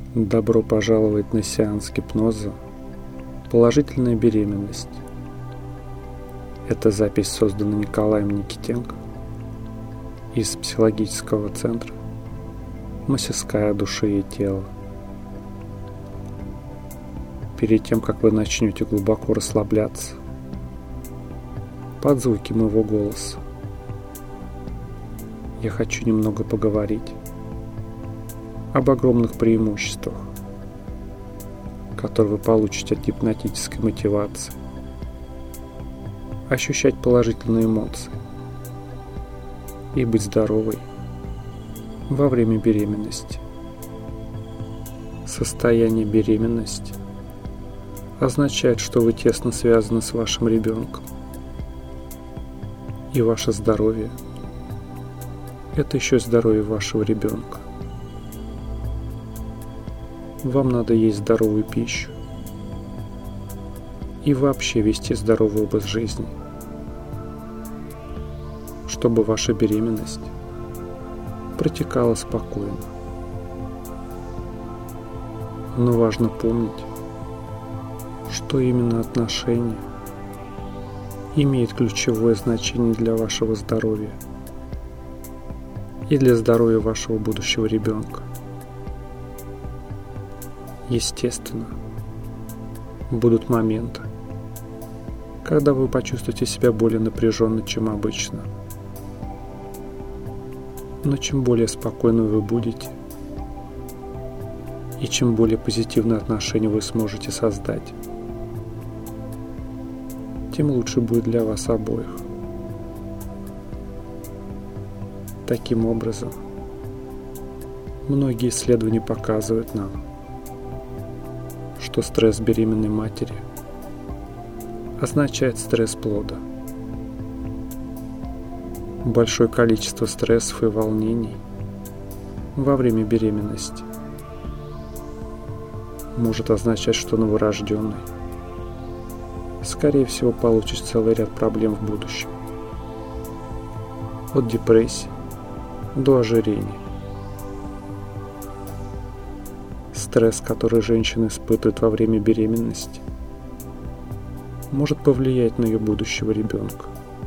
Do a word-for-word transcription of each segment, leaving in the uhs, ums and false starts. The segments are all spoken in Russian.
Добро пожаловать на сеанс гипноза «Положительная беременность». Эта запись создана Николаем Никитенко из психологического центра «Мастерская души и тела». Перед тем, как вы начнете глубоко расслабляться под звуки моего голоса, я хочу немного поговорить об огромных преимуществах, которые вы получите от гипнотической мотивации. Ощущать положительные эмоции и быть здоровой во время беременности. Состояние беременности означает, что вы тесно связаны с вашим ребенком, и ваше здоровье – это еще и здоровье вашего ребенка. Вам надо есть здоровую пищу и вообще вести здоровый образ жизни, чтобы ваша беременность протекала спокойно. Но важно помнить, что именно отношения имеют ключевое значение для вашего здоровья и для здоровья вашего будущего ребенка. Естественно, будут моменты, когда вы почувствуете себя более напряженно, чем обычно. Но чем более спокойны вы будете, и чем более позитивные отношения вы сможете создать, тем лучше будет для вас обоих. Таким образом, многие исследования показывают нам, что стресс беременной матери означает стресс плода. Большое количество стрессов и волнений во время беременности может означать, что новорожденный, скорее всего, получит целый ряд проблем в будущем. От депрессии до ожирения. Стресс, который женщина испытывает во время беременности, может повлиять на ее будущего ребенка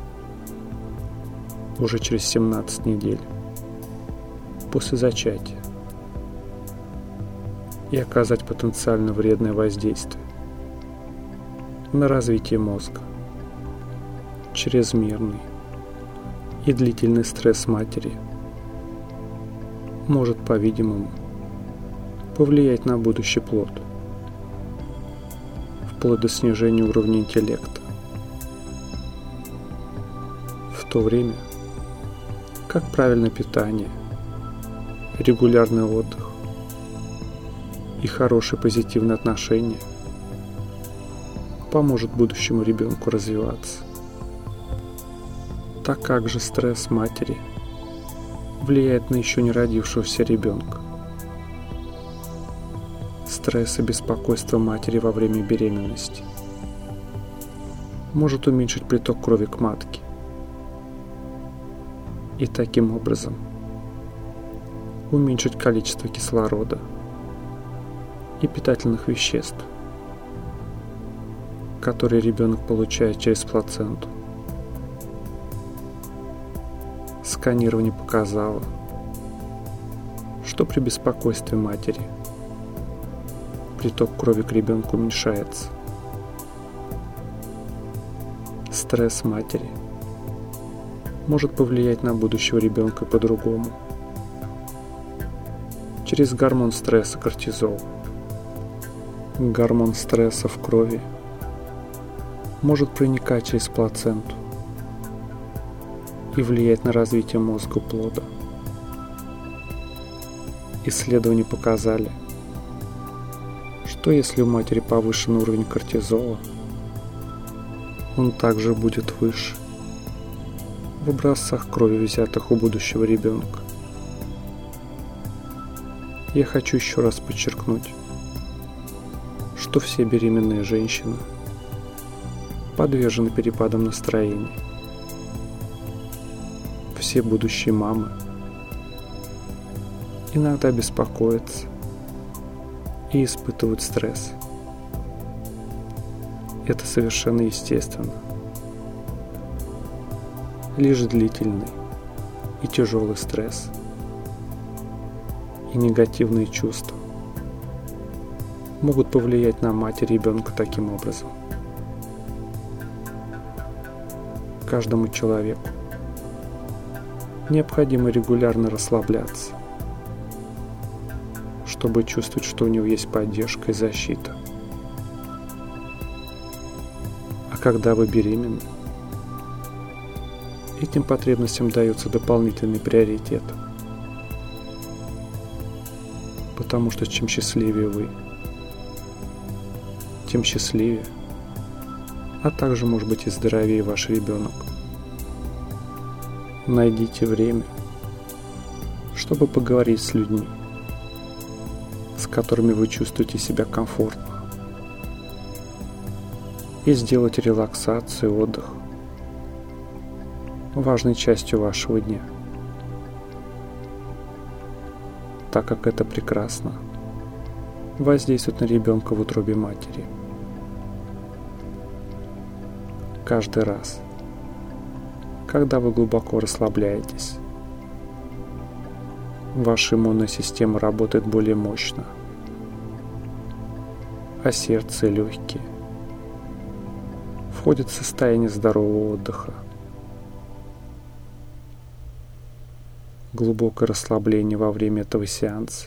уже через семнадцать недель после зачатия и оказать потенциально вредное воздействие на развитие мозга. Чрезмерный и длительный стресс матери может, по-видимому, повлиять на будущий плод, вплоть до снижения уровня интеллекта. В то время как правильное питание, регулярный отдых и хорошие позитивные отношения поможет будущему ребенку развиваться. Так как же стресс матери влияет на еще не родившегося ребенка? Стресс и беспокойство матери во время беременности может уменьшить приток крови к матке и таким образом уменьшить количество кислорода и питательных веществ, которые ребенок получает через плаценту. Сканирование показало, что при беспокойстве матери приток крови к ребенку уменьшается. Стресс матери может повлиять на будущего ребенка по-другому. Через гормон стресса кортизол. Гормон стресса в крови может проникать через плаценту и влиять на развитие мозга плода. Исследования показали, что если у матери повышен уровень кортизола, он также будет выше в образцах крови, взятых у будущего ребенка. Я хочу еще раз подчеркнуть, что все беременные женщины подвержены перепадам настроения. Все будущие мамы иногда беспокоятся и испытывают стресс. Это совершенно естественно. Лишь длительный и тяжелый стресс и негативные чувства могут повлиять на мать и ребенка таким образом. Каждому человеку необходимо регулярно расслабляться, чтобы чувствовать, что у него есть поддержка и защита. А когда вы беременны, этим потребностям дается дополнительный приоритет. Потому что чем счастливее вы, тем счастливее, а также, может быть, и здоровее ваш ребенок. Найдите время, чтобы поговорить с людьми, с которыми вы чувствуете себя комфортно, и сделать релаксацию и отдых важной частью вашего дня, так как это прекрасно воздействует на ребенка в утробе матери. Каждый раз, когда вы глубоко расслабляетесь, ваша иммунная система работает более мощно, а сердце и легкие входят в состояние здорового отдыха. Глубокое расслабление во время этого сеанса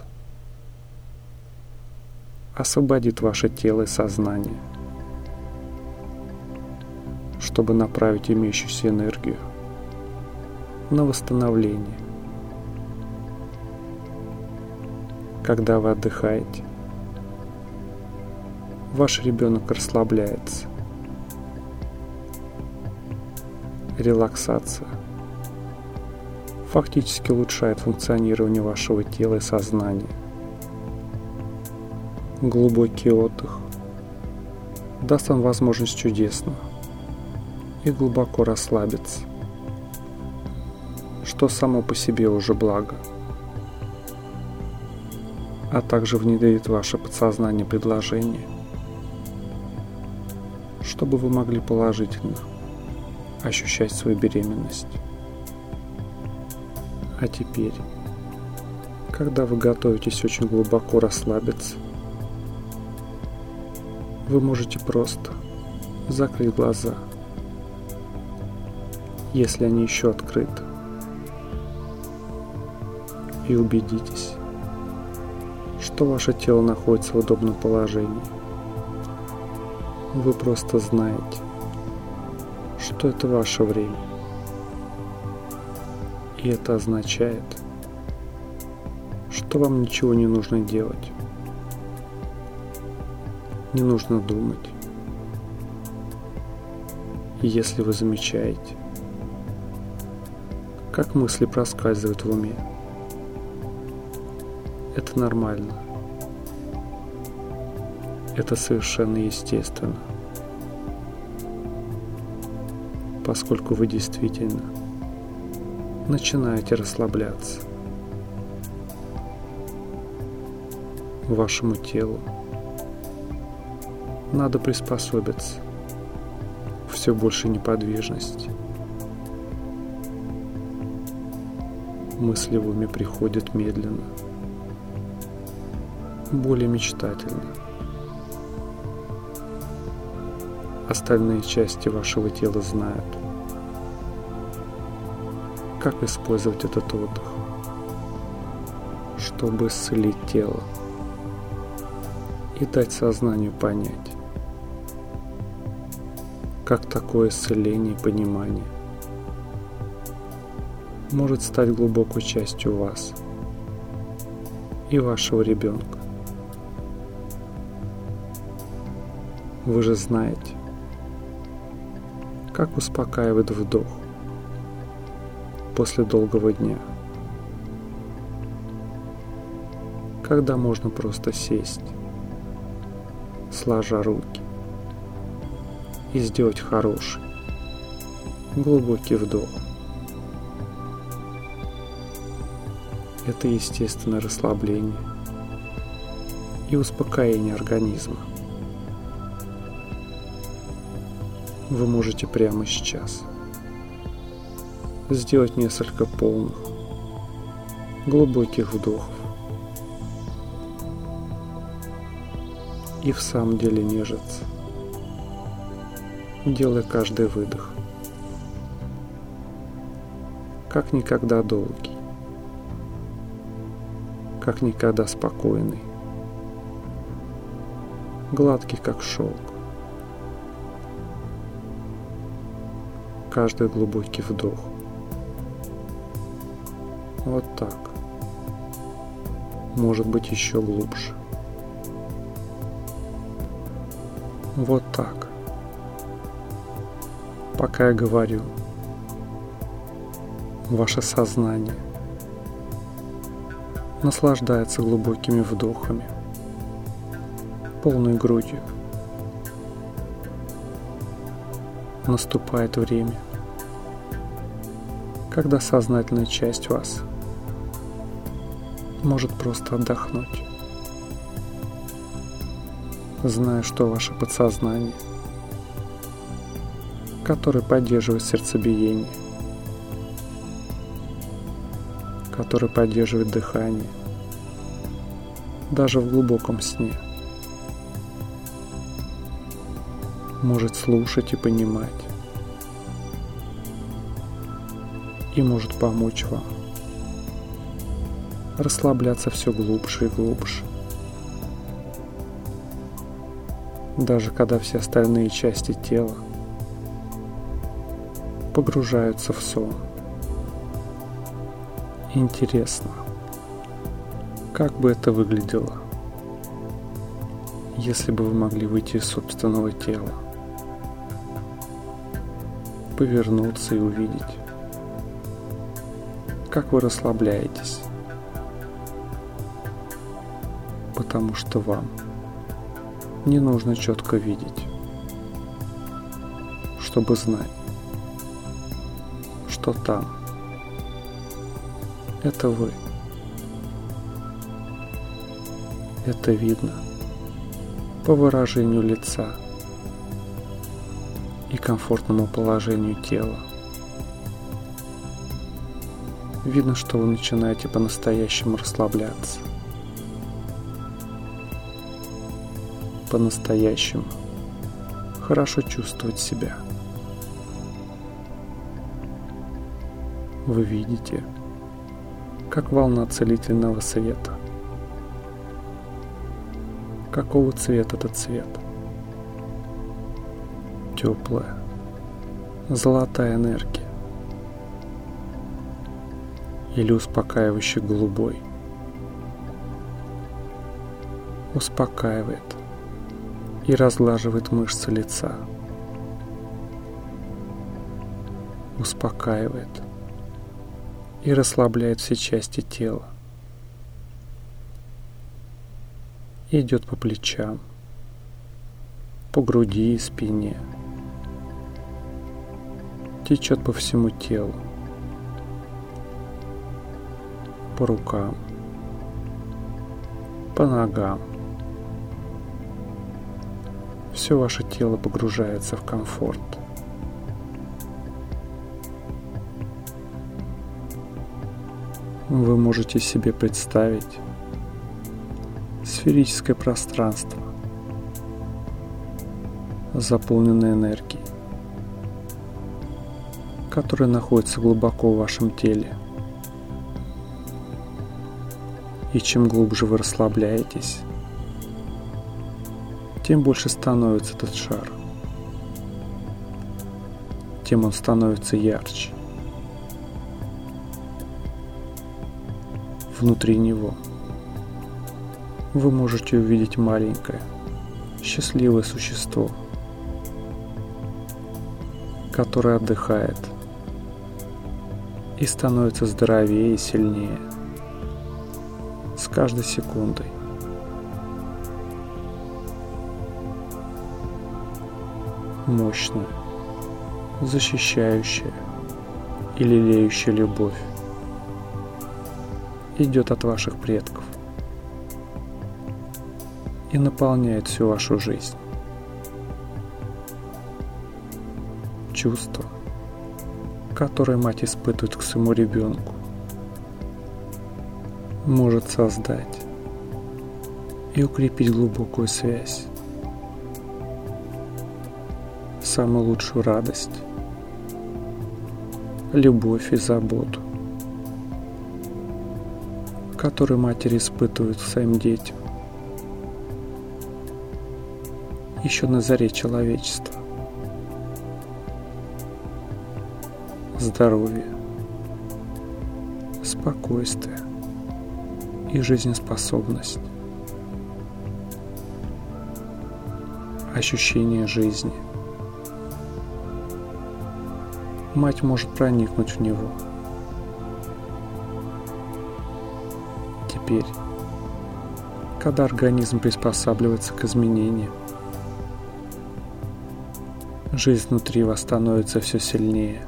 освободит ваше тело и сознание, чтобы направить имеющуюся энергию на восстановление. Когда вы отдыхаете, ваш ребенок расслабляется. Релаксация фактически улучшает функционирование вашего тела и сознания. Глубокий отдых даст вам возможность чудесно и глубоко расслабиться, что само по себе уже благо, а также внедрит в ваше подсознание предложение, чтобы вы могли положительно ощущать свою беременность. А теперь, когда вы готовитесь очень глубоко расслабиться, вы можете просто закрыть глаза, если они еще открыты, и убедитесь, что ваше тело находится в удобном положении. Вы просто знаете, что это ваше время. И это означает, что вам ничего не нужно делать. Не нужно думать. И если вы замечаете, как мысли проскальзывают в уме, это нормально. Это совершенно естественно, поскольку вы действительно начинаете расслабляться. Вашему телу надо приспособиться к все большей неподвижности. Мысли в уме приходят медленно, более мечтательно. Остальные части вашего тела знают, как использовать этот отдых, чтобы исцелить тело и дать сознанию понять, как такое исцеление и понимание может стать глубокой частью вас и вашего ребенка. Вы же знаете, как успокаивает вдох после долгого дня, когда можно просто сесть, сложа руки, и сделать хороший, глубокий вдох. Это естественное расслабление и успокоения организма. Вы можете прямо сейчас сделать несколько полных, глубоких вдохов и в самом деле нежиться, делая каждый выдох как никогда долгий, как никогда спокойный, гладкий как шелк. Каждый глубокий вдох. Вот так. Может быть, еще глубже. Вот так. Пока я говорю, ваше сознание наслаждается глубокими вдохами, полной грудью. Наступает время, когда сознательная часть вас может просто отдохнуть, зная, что ваше подсознание, которое поддерживает сердцебиение, который поддерживает дыхание, даже в глубоком сне, может слушать и понимать, и может помочь вам расслабляться все глубже и глубже, даже когда все остальные части тела погружаются в сон. Интересно, как бы это выглядело, если бы вы могли выйти из собственного тела, повернуться и увидеть, как вы расслабляетесь, потому что вам не нужно четко видеть, чтобы знать, что там это вы. Это видно по выражению лица и комфортному положению тела. Видно, что вы начинаете по-настоящему расслабляться. По-настоящему хорошо чувствовать себя. Вы видите, как волна целительного света. Какого цвета этот цвет? Теплая, золотая энергия. Или успокаивающий голубой. Успокаивает и разглаживает мышцы лица. Успокаивает и расслабляет все части тела. Идет по плечам, по груди и спине. Течет по всему телу, по рукам, по ногам. Все ваше тело погружается в комфорт. Вы можете себе представить сферическое пространство, заполненное энергией, которое находится глубоко в вашем теле. И чем глубже вы расслабляетесь, тем больше становится этот шар, тем он становится ярче. Внутри него вы можете увидеть маленькое, счастливое существо, которое отдыхает и становится здоровее и сильнее с каждой секундой. Мощная, защищающая и лелеющая любовь идет от ваших предков. и наполняет всю вашу жизнь. Чувство, которое мать испытывает к своему ребенку, может создать и укрепить глубокую связь, самую лучшую радость, любовь и заботу, которую матери испытывают к своим детям еще на заре человечества. Здоровье, спокойствие и жизнеспособность, ощущение жизни. Мать может проникнуть в него. Теперь, когда организм приспосабливается к изменениям, жизнь внутри вас становится все сильнее.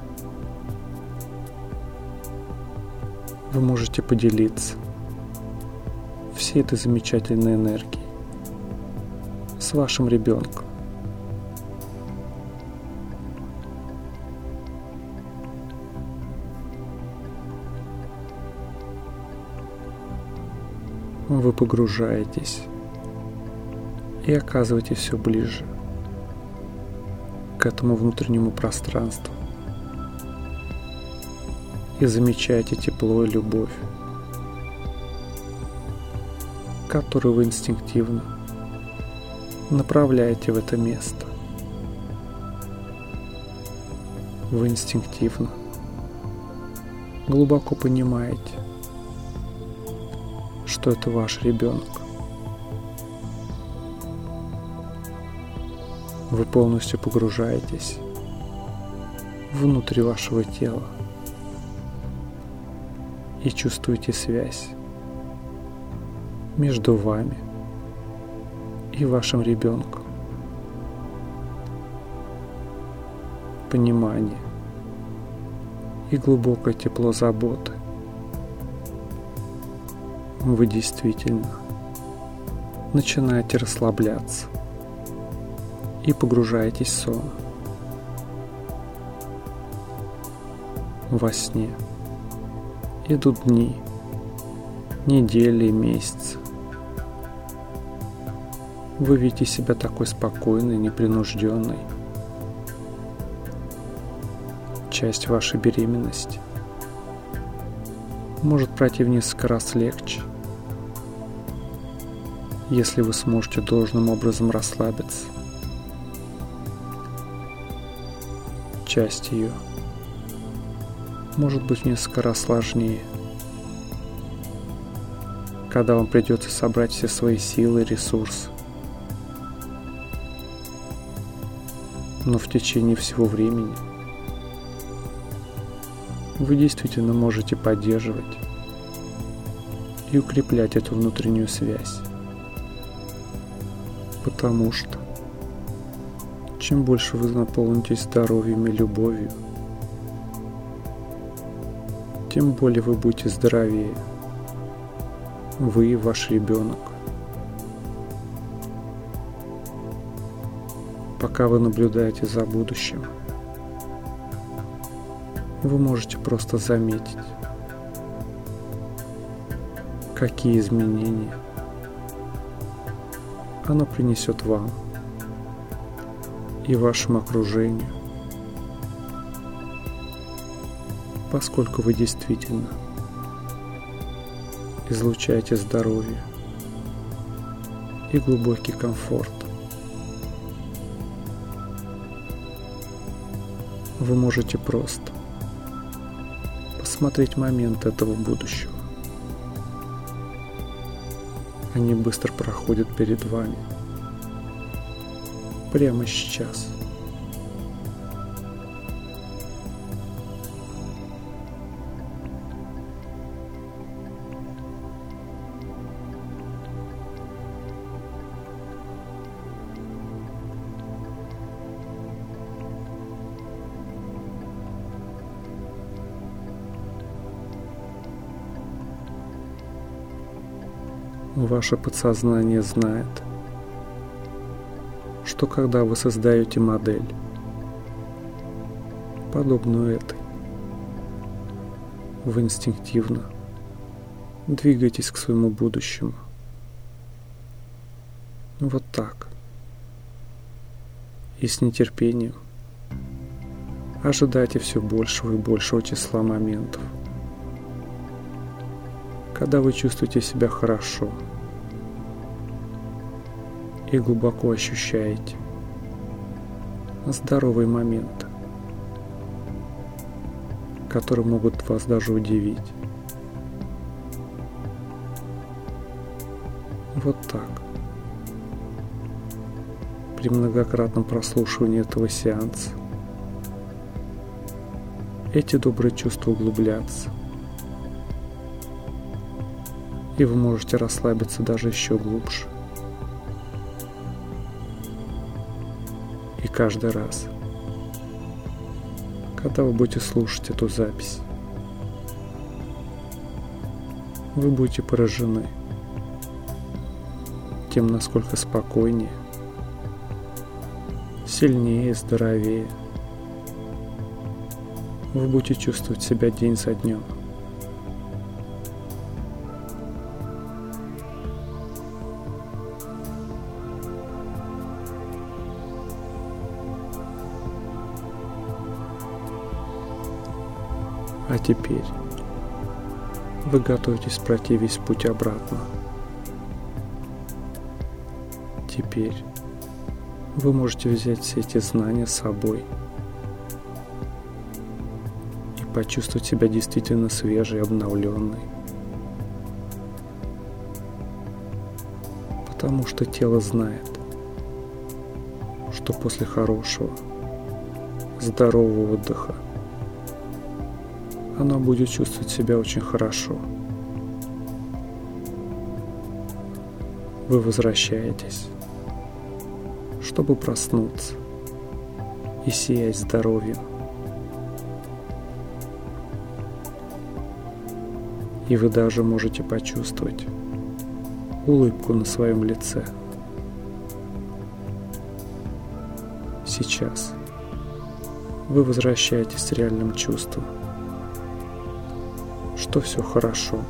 Вы можете поделиться всей этой замечательной энергией с вашим ребенком. Вы погружаетесь и оказываетесь все ближе к этому внутреннему пространству и замечаете тепло и любовь, которую вы инстинктивно направляете в это место. Вы инстинктивно глубоко понимаете, что это ваш ребенок. Вы полностью погружаетесь внутрь вашего тела и чувствуете связь между вами и вашим ребенком. Понимание и глубокое тепло заботы. Вы действительно начинаете расслабляться и погружаетесь в сон. Во сне идут дни, недели и месяцы. Вы видите себя такой спокойной, непринужденной. Часть вашей беременности может пройти в несколько раз легче, если вы сможете должным образом расслабиться. Часть ее может быть в несколько раз сложнее, когда вам придется собрать все свои силы и ресурсы. Но в течение всего времени вы действительно можете поддерживать и укреплять эту внутреннюю связь, потому что чем больше вы наполнитесь здоровьем и любовью, тем более вы будете здоровее, вы и ваш ребенок. Пока вы наблюдаете за будущим, вы можете просто заметить, какие изменения оно принесет вам и вашему окружению, поскольку вы действительно излучаете здоровье и глубокий комфорт. Вы можете просто посмотреть момент этого будущего. Они быстро проходят перед вами. Прямо сейчас. Ваше подсознание знает, что когда вы создаете модель, подобную этой, вы инстинктивно двигаетесь к своему будущему. Вот так. И с нетерпением ожидайте все большего и большего числа моментов, когда вы чувствуете себя хорошо и глубоко ощущаете здоровые моменты, которые могут вас даже удивить. Вот так. При многократном прослушивании этого сеанса эти добрые чувства углубляться, и вы можете расслабиться даже еще глубже. И каждый раз, когда вы будете слушать эту запись, вы будете поражены тем, насколько спокойнее, сильнее и здоровее вы будете чувствовать себя день за днем. А теперь вы готовитесь пройти весь путь обратно. Теперь вы можете взять все эти знания с собой и почувствовать себя действительно свежей и обновленной. Потому что тело знает, что после хорошего, здорового отдыха оно будет чувствовать себя очень хорошо. Вы возвращаетесь, чтобы проснуться и сиять здоровьем. И вы даже можете почувствовать улыбку на своем лице. Сейчас вы возвращаетесь с реальным чувством, что все хорошо,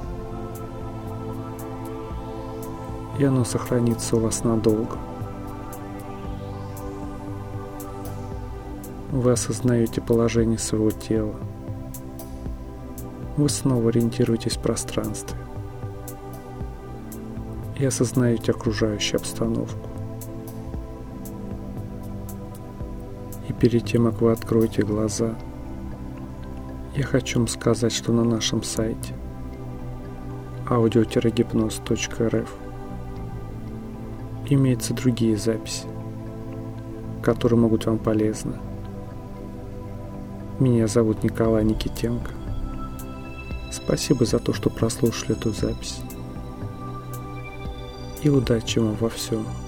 и оно сохранится у вас надолго. Вы осознаете положение своего тела, вы снова ориентируетесь в пространстве и осознаете окружающую обстановку. И перед тем, как вы откроете глаза, я хочу вам сказать, что на нашем сайте аудио гипноз точка эр эф имеются другие записи, которые могут вам полезны. Меня зовут Николай Никитенко. Спасибо за то, что прослушали эту запись. И удачи вам во всем.